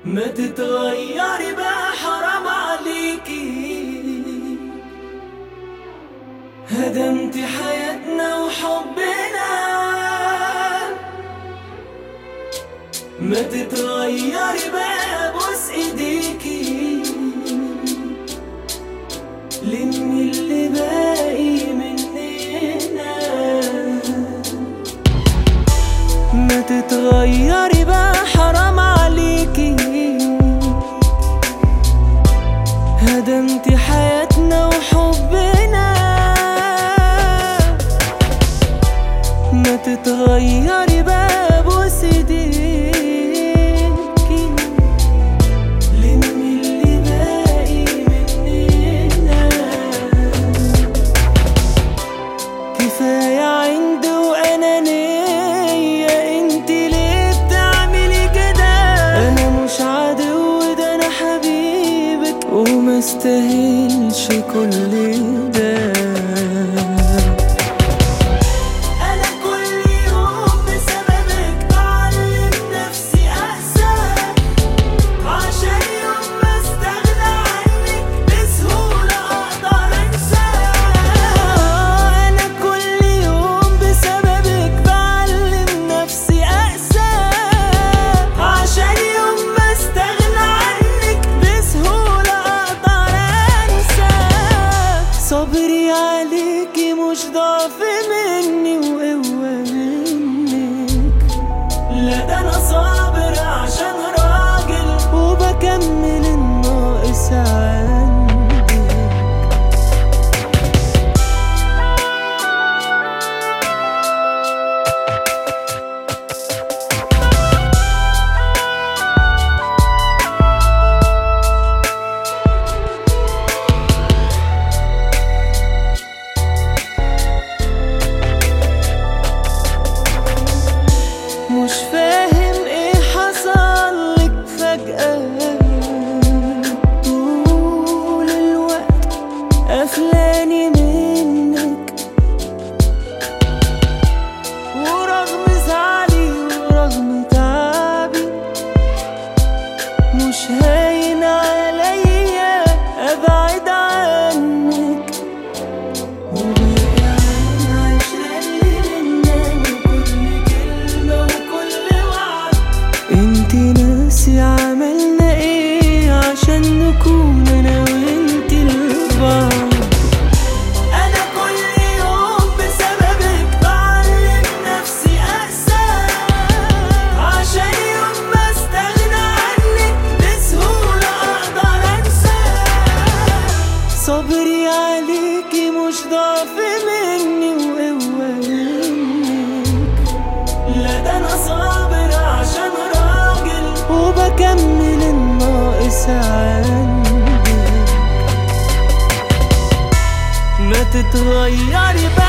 ما تتغيري بقى حرام عليكي، هدمتي حياتنا وحبنا. ما تتغيري بقى بوس ايديكي، لمي اللي باقي مننا. ما تتغيري بقى حرام عليكي، هدمتي حياتنا وحبنا. ما تتغيري بقى بوس ايديكي، لمي اللي باقي مننا. كفاية عند وأنانية، انتي ليه بتعملي كده؟ أنا مش عدو، ده أنا حبيبك وما استاهلش كل ده. صبري عليكي مش ضعف مني وقوة منك، لا ده أنا صابر عشان راجل وبكمل الناقص عندك. مش فاهم ايه حصلك فجأة، طول الوقت قفلاني منك، ورغم زعلي ورغم تعبي مش هاين عليا ابعد عنك. انتي ناسي عملنا ايه عشان نكون انا وانتي لبعض؟ انا كل يوم بسببك بعلم نفسي اقسى، عشان يوم ما استغنى عنك بسهولة اقدر انسى. صبري عليكي مش ضعف مني وقوة منك، لا ده انا صابر عشان وبكمل الناقص عندك. ما تتغيري بقى